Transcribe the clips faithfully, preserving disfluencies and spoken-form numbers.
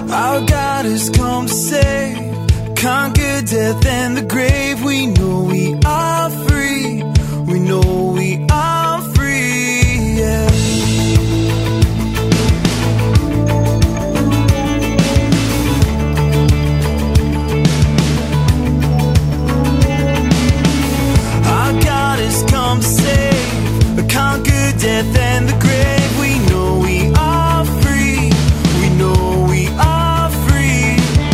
Our God has come to save, conquer death and the grave. We know we are free. We know we are free, yeah. Our God has come to save, conquer death and the grave. We know we are free. We know we are free.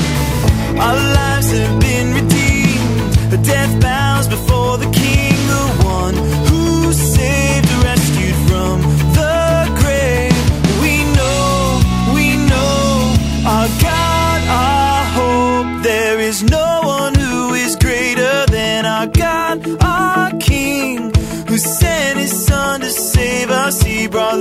Our lives have been redeemed. Death bows before the King, the one who saved, rescued from the grave. We know, we know, our God, our hope. There is no one who is greater than our God, our King, who sent his Son to save us. He brought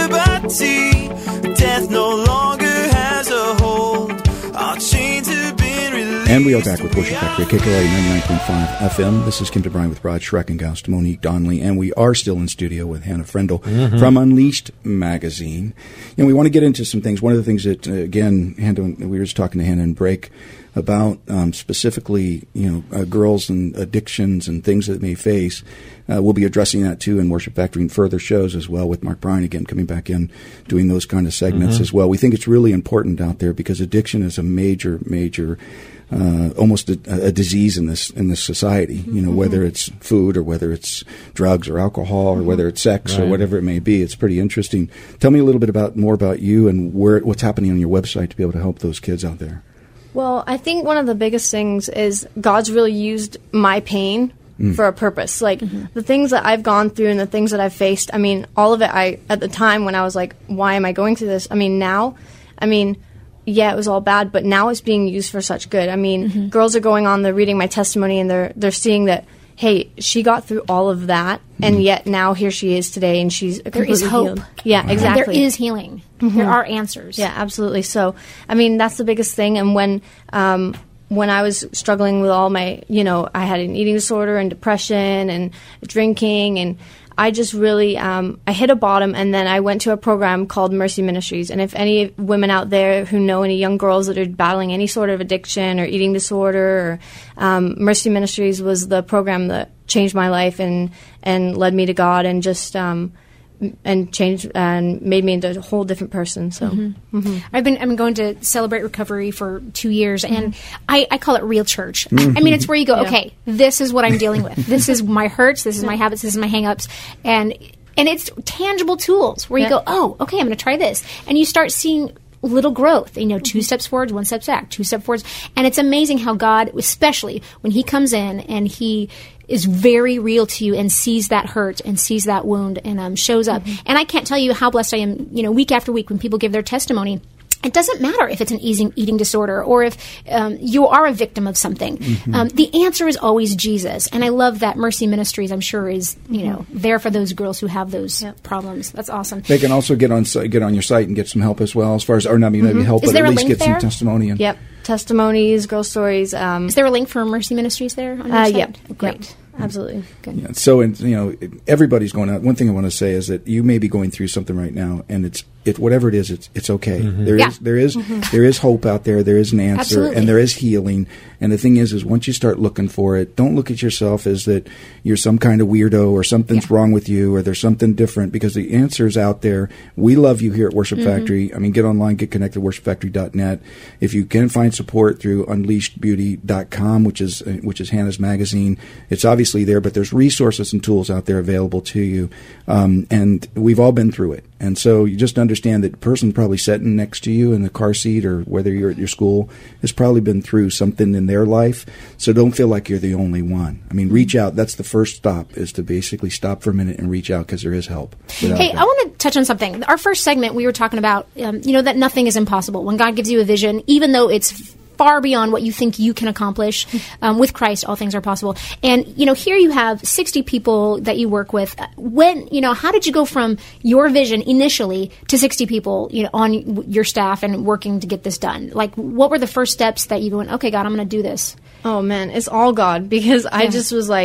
liberty. Death no longer has a hold. Our chains have been released. And we are back with Worship Factory, K K L A ninety-nine point five F M. This is Kim DeBryan with Rod Schreckengaust, Monique Donnelly, and we are still in studio with Hannah Frendel mm-hmm. from Unleashed Magazine. And we want to get into some things. One of the things that, uh, again, Hannah, we were just talking to Hannah in break about um, specifically, you know, uh, girls and addictions and things that they may face. Uh, we'll be addressing that, too, in Worship Factory and further shows as well, with Mark Bryan, again, coming back in, doing those kind of segments mm-hmm. as well. We think it's really important out there because addiction is a major, major, uh, almost a, a disease in this in this society, you know, mm-hmm. whether it's food or whether it's drugs or alcohol or mm-hmm. whether it's sex right. or whatever it may be. It's pretty interesting. Tell me a little bit about more about you and where what's happening on your website to be able to help those kids out there. Well, I think one of the biggest things is God's really used my pain mm. for a purpose. Like, mm-hmm. the things that I've gone through and the things that I've faced, I mean, all of it, I at the time when I was like, why am I going through this? I mean, now, I mean, yeah, it was all bad, but now it's being used for such good. I mean, mm-hmm. girls are going on, they're reading my testimony, and they're they're seeing that, hey, she got through all of that, mm-hmm. and yet now here she is today, and she's there is hope. Healed. Yeah, wow. exactly. There is healing. Mm-hmm. There are answers. Yeah, absolutely. So, I mean, that's the biggest thing. And when um, when I was struggling with all my, you know, I had an eating disorder and depression and drinking, and I just really, um, I hit a bottom, and then I went to a program called Mercy Ministries. And if any women out there who know any young girls that are battling any sort of addiction or eating disorder, or, um, Mercy Ministries was the program that changed my life and, and led me to God, and just um, and changed and made me into a whole different person. So mm-hmm. Mm-hmm. I've been I'm going to Celebrate Recovery for two years, mm-hmm. and I, I call it real church. Mm-hmm. I mean, it's where you go, yeah. okay, this is what I'm dealing with. This is my hurts. This is my habits. This is my hang-ups. And, and it's tangible tools where you yeah. go, oh, okay, I'm going to try this. And you start seeing little growth, you know, two steps forward, one step back, two steps forwards. And it's amazing how God, especially when he comes in and he is very real to you and sees that hurt and sees that wound and um, shows up. Mm-hmm. And I can't tell you how blessed I am, you know, week after week when people give their testimony. It doesn't matter if it's an eating, eating disorder or if um, you are a victim of something. Mm-hmm. Um, the answer is always Jesus. And I love that Mercy Ministries, I'm sure, is, you know, mm-hmm. there for those girls who have those yep. problems. That's awesome. They can also get on get on your site and get some help as well, as far as, or not maybe mm-hmm. help, is but at least get there? some testimony. And yep. Testimonies, girl stories. Um, is there a link for Mercy Ministries there on your uh, site? Yep. Great. Yep. Absolutely. Good. Yeah, so, in, you know, everybody's going out. One thing I want to say is that you may be going through something right now, and it's it whatever it is, it's it's okay. Mm-hmm. There yeah. is there is mm-hmm. there is hope out there. There is an answer, Absolutely. And there is healing. And the thing is, is once you start looking for it, don't look at yourself as that you're some kind of weirdo or something's yeah. wrong with you or there's something different, because the answer's out there. We love you here at Worship mm-hmm. Factory. I mean, get online, get connected, worship factory dot net. If you can find support through unleashed beauty dot com, which is uh, which is Hannah's magazine, it's obviously there, but there's resources and tools out there available to you. Um, and we've all been through it. And so you just understand that the person probably sitting next to you in the car seat or whether you're at your school has probably been through something in their life. So don't feel like you're the only one. I mean, reach out. That's the first stop, is to basically stop for a minute and reach out, because there is help. Hey, that. I want to touch on something. Our first segment, we were talking about, um, you know, that nothing is impossible. When God gives you a vision, even though it's far beyond what you think you can accomplish, um, with Christ, all things are possible. And, you know, here you have sixty people that you work with. When, you know, how did you go from your vision initially to sixty people, you know, on your staff and working to get this done? Like, what were the first steps that you went, okay, God, I'm going to do this? Oh, man, it's all God, because I yeah. just was like,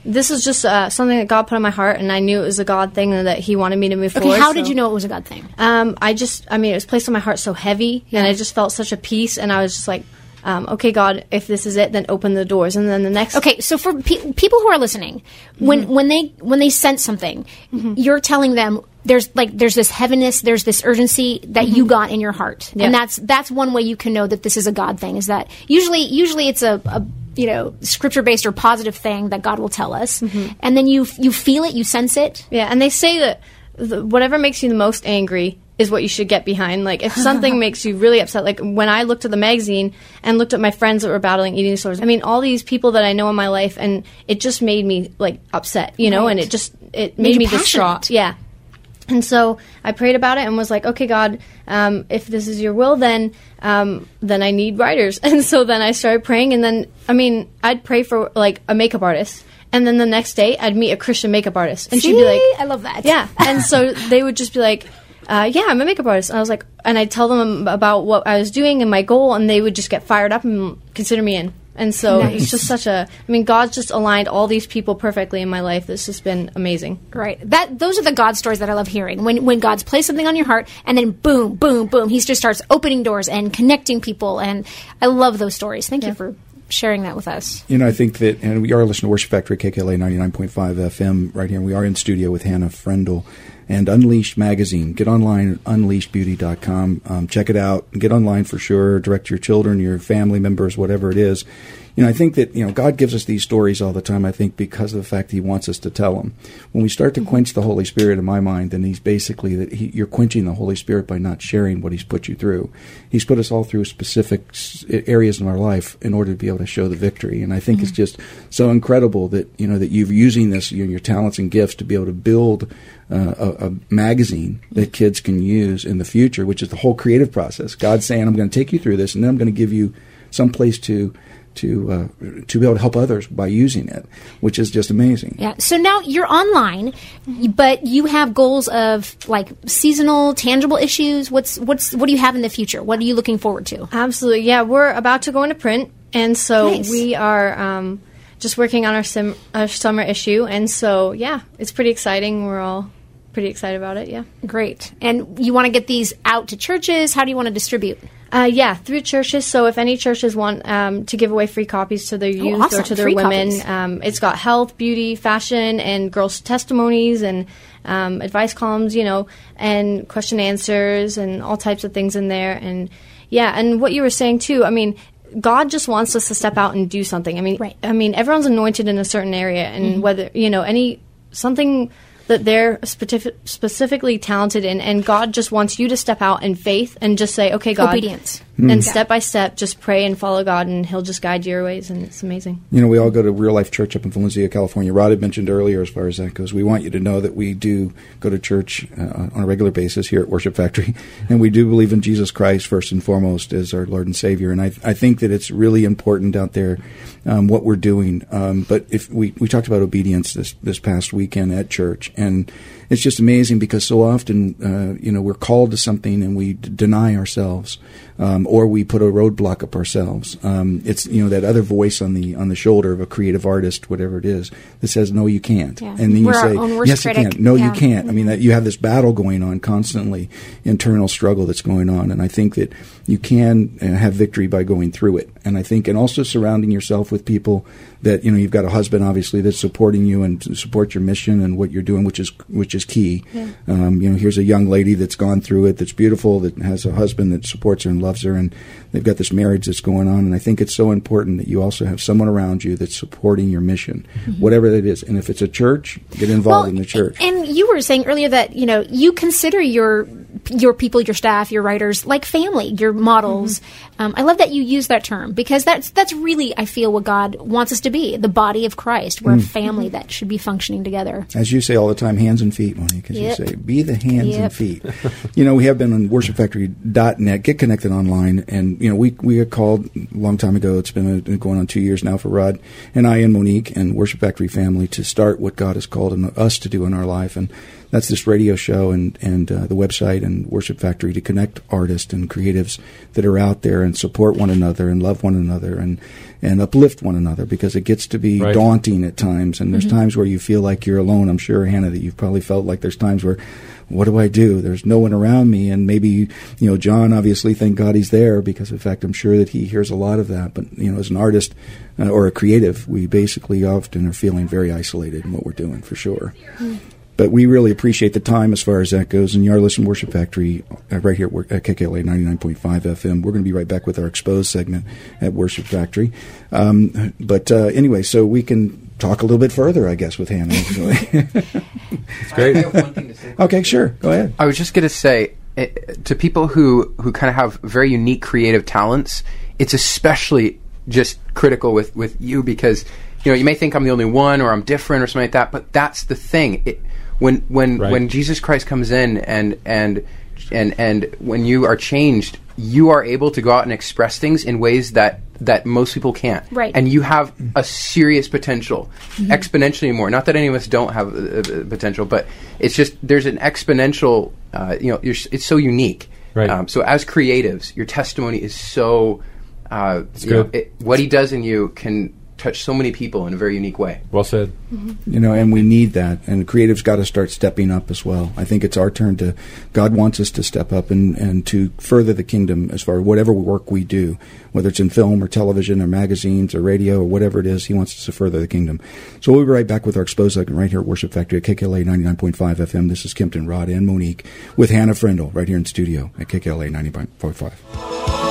this is just uh, something that God put on my heart, and I knew it was a God thing and that He wanted me to move Okay, forward. how so- did you know it was a God thing? Um, I just, I mean, it was placed on my heart so heavy, Yeah. and I just felt such a peace, and I was just like, um, okay, God, if this is it, then open the doors. And then the next... Okay, so for pe- people who are listening, when Mm-hmm. when they when they sense something, you're telling them there's like there's this heaviness, there's this urgency that you got in your heart, Mm-hmm. Yeah. and that's that's one way you can know that this is a God thing. Is that usually usually it's a, a you know scripture based or positive thing that God will tell us, Mm-hmm. and then you you feel it, you sense it. Yeah, and they say that the, whatever makes you the most angry is what you should get behind. Like, if something makes you really upset, like when I looked at the magazine and looked at my friends that were battling eating disorders, I mean, all these people that I know in my life, and it just made me, like, upset, you know, Right. and it just, it Made made you me passionate. distraught. Yeah. And so I prayed about it and was like, okay, God, um, if this is your will, then um, then I need writers. And so then I started praying, and then, I mean, I'd pray for, like, a makeup artist. And then the next day, I'd meet a Christian makeup artist. And she'd be like... I love that. Yeah. And so they would just be like, uh, yeah, I'm a makeup artist. And I was like, and I'd tell them about what I was doing and my goal, and they would just get fired up and consider me in. And so Nice. it's just such a, I mean, God's just aligned all these people perfectly in my life. It's just been amazing. Right. That those are the God stories that I love hearing. When when God's placed something on your heart, and then boom, boom, boom, He just starts opening doors and connecting people. And I love those stories. Thank you for sharing that with us. You know, I think that, and we are listening to Worship Factory, K K L A ninety-nine point five F M right here. We are in studio with Hannah Frendel and Unleashed Magazine. Get online at unleashed beauty dot com. Um, check it out. Get online for sure. Direct your children, your family members, whatever it is. You know, I think that, you know, God gives us these stories all the time, I think, because of the fact that He wants us to tell them. When we start to quench the Holy Spirit, in my mind, then He's basically, that he, you're quenching the Holy Spirit by not sharing what He's put you through. He's put us all through specific s- areas in our life in order to be able to show the victory. And I think it's just so incredible that, you know, that you're using this, you know, your talents and gifts to be able to build uh, a, a magazine that kids can use in the future, which is the whole creative process. God's saying, I'm going to take you through this, and then I'm going to give you some place to to uh, to be able to help others by using it, which is just amazing. Yeah. So now you're online, but you have goals of like seasonal, tangible issues. What's what's what do you have in the future? What are you looking forward to? Absolutely. Yeah, we're about to go into print. And so Nice. we are um, just working on our, sim- our summer issue. And so, yeah, it's pretty exciting. We're all pretty excited about it, yeah. Great. And you want to get these out to churches? How do you want to distribute? Uh, yeah, through churches. So if any churches want um, to give away free copies to their youth awesome. or to their Free women, copies. um, it's got health, beauty, fashion, and girls' testimonies and um, advice columns, you know, and question answers and all types of things in there. And yeah, and what you were saying too, I mean, God just wants us to step out and do something. I mean, Right. I mean, everyone's anointed in a certain area, and Mm-hmm. whether you know any something that they're specific, specifically talented in, and God just wants you to step out in faith and just say, "Okay, God," Obedience. and step by step, just pray and follow God, and He'll just guide your ways, and it's amazing. You know, we all go to Real Life Church up in Valencia, California. Rod had mentioned earlier, as far as that goes, we want you to know that we do go to church uh, on a regular basis here at Worship Factory, and we do believe in Jesus Christ first and foremost as our Lord and Savior. And I, I think that it's really important out there um, what we're doing. Um, but if we we talked about obedience this this past weekend at church, and it's just amazing because so often, uh, you know, we're called to something and we d- deny ourselves, um, or we put a roadblock up ourselves. Um, it's, you know, that other voice on the on the shoulder of a creative artist, whatever it is, that says, no, you can't. Yeah. And then We're you our say, own worst yes, critic. you can. No, Yeah. you can't. I mean, that you have this battle going on constantly, internal struggle that's going on. And I think that you can uh, have victory by going through it. And I think, and also surrounding yourself with people that, you know, you've got a husband, obviously, that's supporting you and to support your mission and what you're doing, which is which is key. Yeah. Um, you know, here's a young lady that's gone through it, that's beautiful, that has a husband that supports her and loves her, and they've got this marriage that's going on. And I think it's so important that you also have someone around you that's supporting your mission, Mm-hmm. whatever that is. And if it's a church, get involved in the church. And you were saying earlier that, you know, you consider your your people, your staff, your writers like family, your models. Mm-hmm. Um, I love that you use that term because that's that's really, I feel, what God wants us to be, the body of Christ. We're Mm. a family that should be functioning together. As you say all the time, hands and feet, Monique, as Yep. you say, be the hands Yep. and feet. You know, we have been on worship factory dot net, get connected online, and, you know, we we got called a long time ago, it's been uh going on two years now for Rod and I and Monique and Worship Factory family to start what God has called in- us to do in our life, and that's this radio show and, and uh, the website and and Worship Factory to connect artists and creatives that are out there and support one another and love one another and, and uplift one another, because it gets to be right. daunting at times. And there's Mm-hmm. times where you feel like you're alone. I'm sure, Hannah, that you've probably felt like there's times where, what do I do? There's no one around me. And maybe, you know, John, obviously, thank God he's there, because, in fact, I'm sure that he hears a lot of that. But, you know, as an artist uh, or a creative, we basically often are feeling very isolated in what we're doing, for sure. Mm-hmm. But we really appreciate the time as far as that goes. And you are listening to Worship Factory uh, right here at K K L A ninety-nine point five F M. We're going to be right back with our Exposed segment at Worship Factory. Um, but uh, anyway, so we can talk a little bit further, I guess, with Hannah. It's great. I have one thing to say. Okay, sure. Go ahead. I was just going to say, uh, to people who, who kind of have very unique creative talents, it's especially just critical with, with you, because, you know, you may think I'm the only one or I'm different or something like that, but that's the thing. It, when when Right. when Jesus Christ comes in and and and and when you are changed, you are able to go out and express things in ways that that most people can't. Right. And you have a serious potential, mm-hmm. exponentially more. Not that any of us don't have uh, uh, potential, but it's just there's an exponential. Uh, you know, you're, it's so unique. Right. Um, so as creatives, your testimony is so. Uh, you know, good. it, what he does in you can touch so many people in a very unique way. Well said. You know, and we need that. And creatives got to start stepping up as well. I think it's our turn to, God wants us to step up and, and to further the kingdom as far as whatever work we do, whether it's in film or television or magazines or radio or whatever it is, he wants us to further the kingdom. So we'll be right back with our Exposed segment right here at Worship Factory at K K L A ninety-nine point five F M. This is Kempton, Rod, and Monique with Hannah Frendel right here in studio at K K L A ninety-nine point five.